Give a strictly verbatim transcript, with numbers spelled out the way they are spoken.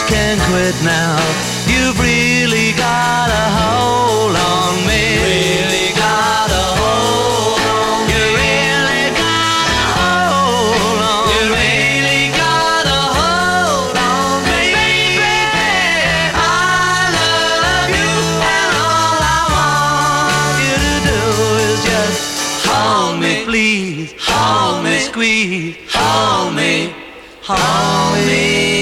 can't quit now. You've really got a hold on me. Really got a hold on me. You really got a hold on me. You really got a hold on me. Baby, I love you, and all I want you to do is just hold me, please. Hold me, squeeze. Hold me, hold me.